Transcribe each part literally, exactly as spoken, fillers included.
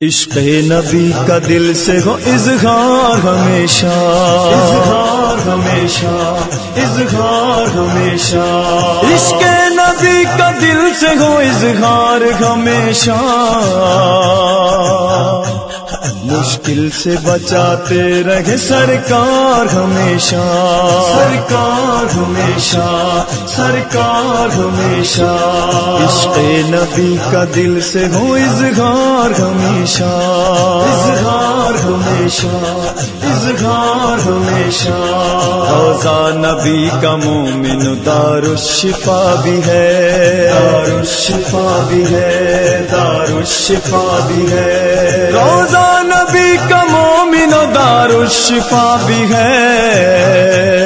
عشق نبی کا دل سے ہو اظہار ہمیشہ، اظہار ہمیشہ، اظہار ہمیشہ۔ عشق نبی کا دل سے ہو اظہار ہمیشہ، مشکل سے بچاتے رہے سرکار ہمیشہ، سرکار ہمیشہ، سرکار ہمیشہ۔ عشق نبی کا دل سے ہو اظہار ہمیشہ، اظہار ہمیشہ، اظہار ہمیشہ۔ روضہ نبی کا مومن دار الشفا بھی ہے، دار الشفا بھی ہے، دار الشفا بھی ہے۔ روضہ نبی کا مومن دار الشفا بھی ہے،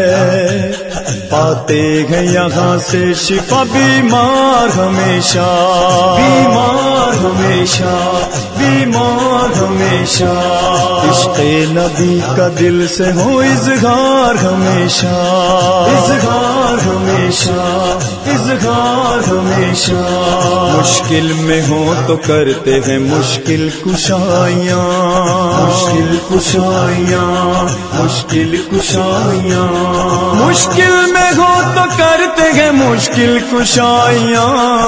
پاتے ہیں یہاں سے شفا بیمار ہمیشہ، بیمار ہمیشہ، بیمار ہمیشہ۔ عشق نبی کا دل سے ہو اظہار ہمیشہ، اظہار ہمیشہ، اظہار ہمیشہ۔ مشکل میں ہو تو کرتے ہیں مشکل کشائیاں، مشکل کشائیاں، مشکل کشائیاں۔ مشکل میں ہو تو کرتے ہیں مشکل کشائیاں،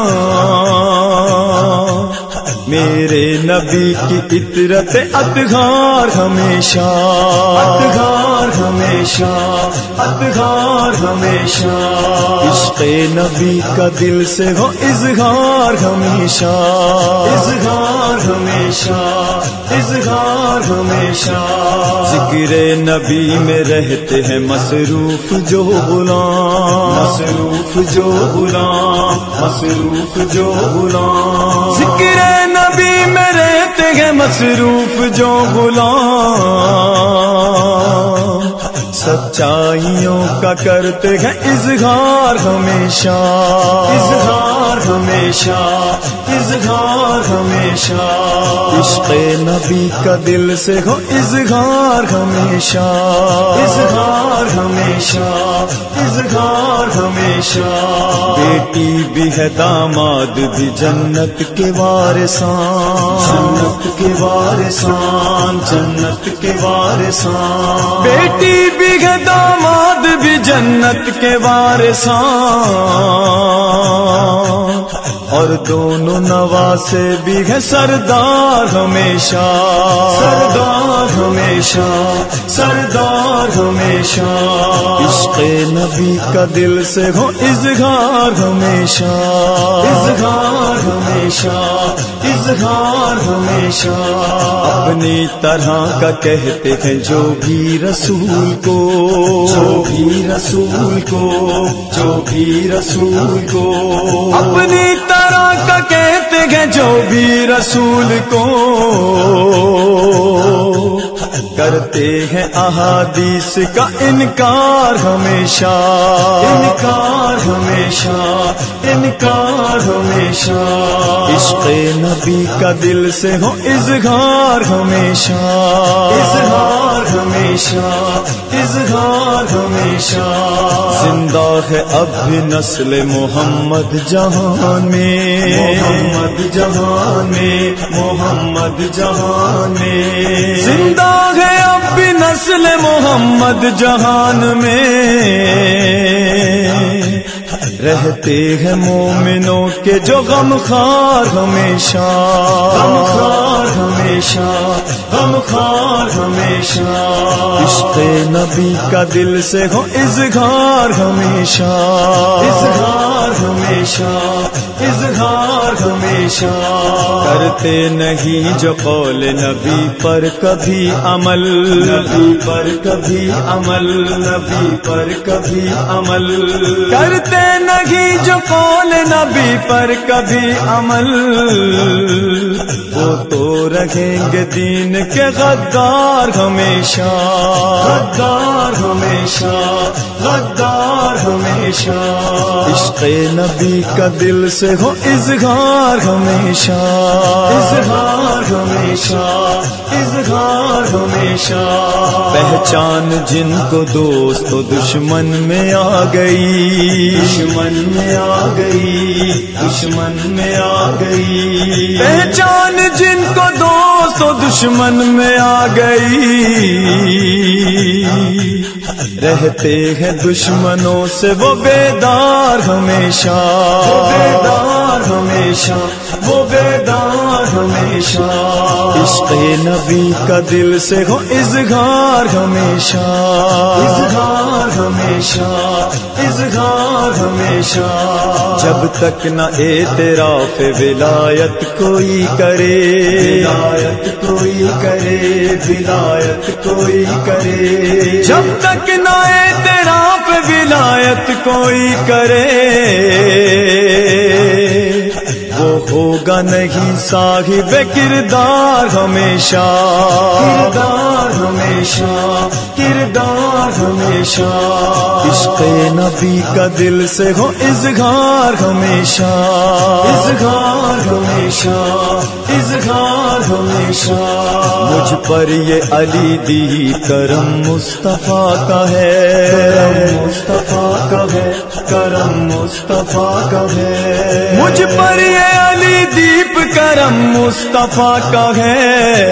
میرے نبی کی عطرت اطہار ہمیشہ، اطہار ہمیشہ، اطہار ہمیشہ۔ عشق نبی کا دل سے ہو اظہار ہمیشہ، اظہار ہمیشہ، اظہار ہمیشہ۔ ذکر نبی میں رہتے ہیں مصروف جو غلام، مصروف جو غلام، مصروف جو غلام۔ ذکر نبی میں رہتے ہیں مصروف جو غلام، سچائیوں کا کرتے ہیں اظہار ہمیشہ، اظہار ہمیشہ، اظہار ہمیشہ۔ عشق نبی کا دل سے ہو اظہار ہمیشہ، اظہار ہمیشہ، اظہار ہمیشہ۔ بیٹی بھی ہے داماد بھی جنت کے وارثان، جنت کے وارثان، جنت کے وارثان۔ بیٹی بھی ہے داماد بھی جنت کے وارثان، اور دونوں نواسے بھی ہے سردار ہمیشہ، سردار ہمیشہ، سردار ہمیشہ۔ عشق نبی کا دل سے ہو اظہار ہمیشہ، اظہار ہمیشہ، اظہار ہمیشہ۔ اپنی طرح کا کہتے ہیں جو بھی رسول کو، جو بھی رسول کو، جو بھی رسول کو۔ اپنی طرح کا کہتے ہیں جو بھی رسول کو، کرتے ہیں احادیث کا انکار ہمیشہ، انکار ہمیشہ، انکار ہمیشہ۔ عشق نبی کا دل سے ہو اظہار ہمیشہ، اظہار ہمیشہ، اظہار ہمیشہ۔ زندہ ہے اب بھی نسل محمد جہان میں، محمد جہان میں، محمد جہان میں۔ زندہ ہے اب بھی نسل محمد جہان میں، رہتے ہیں مومنوں کے جو غمخوار ہمیشہ، غمخوار ہمیشہ، غمخوار ہمیشہ۔ عشق نبی کا دل سے ہو اظہار ہمیشہ، اظہار ہمیشہ، اظہار ہمیشہ۔ کرتے نہیں جو قول نبی پر کبھی عمل، نبی پر کبھی عمل، نبی پر کبھی عمل۔ کرتے نہیں جو قول نبی پر کبھی عمل، وہ تو رہیں گے دین کے غدار ہمیشہ، غدار ہمیشہ، غدار ہمیشہ۔ عشق نبی کا دل سے ہو اظہار ہمیشہ، اظہار ہمیشہ، اظہار ہمیشہ۔ پہچان جن کو دوست و دشمن میں آ گئی، دشمن میں آ گئی، دشمن میں آ گئی۔ پہچان جن کو دوست تو دشمن میں آ گئی، رہتے ہیں دشمنوں سے وہ بیدار ہمیشہ، وہ بیدار ہمیشہ، وہ بیدار ہمیشہ۔ عشق نبی کا دل سے ہو اظہار ہمیشہ، اظہار ہمیشہ، اظہار ہمیشہ۔ جب تک نہ اعتراف ولایت کوئی کرے، ولایت کوئی کرے، ولایت کوئی کرے، جب تک نہ اعتراف ولایت کوئی کرے، وہ ہوگا نہیں صاحب کردار ہمیشہ، کردار ہمیشہ، کردار ہمیشہ۔ عشق نبی کا دل سے ہو اظہار ہمیشہ، اظہار ہمیشہ، اظہار ہمیشہ۔ مجھ پر یہ علی دی کرم مصطفیٰ کا ہے، کرم مصطفیٰ کا ہے، کرم مصطفیٰ کا ہے۔ مجھ پر یہ علی دیپ کرم مصطفیٰ کا ہے،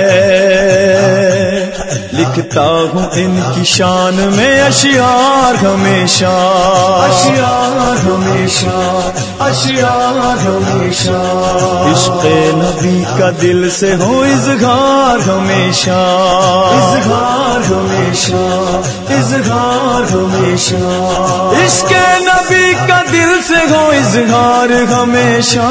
لکھتا ہوں ان کی شان میں اشعار ہمیشہ، اشعار ہمیشہ، اشعار ہمیشہ۔ عشق نبی کا دل سے ہو اظہار ہمیشہ، اظہار ہمیشہ، اظہار ہمیشہ۔ عشق نبی کا دل سے ہو اظہار ہمیشہ،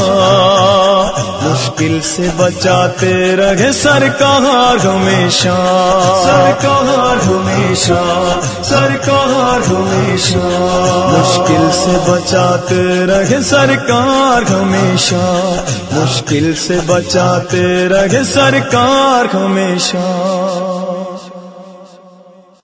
مشکل سے بچاتے رہے سرکار ہمیشہ، سرکار ہمیشہ، سرکار ہمیشہ۔ مشکل سے بچاتے رہے سرکار ہمیشہ، مشکل سے بچاتے رہے سرکار ہمیشہ۔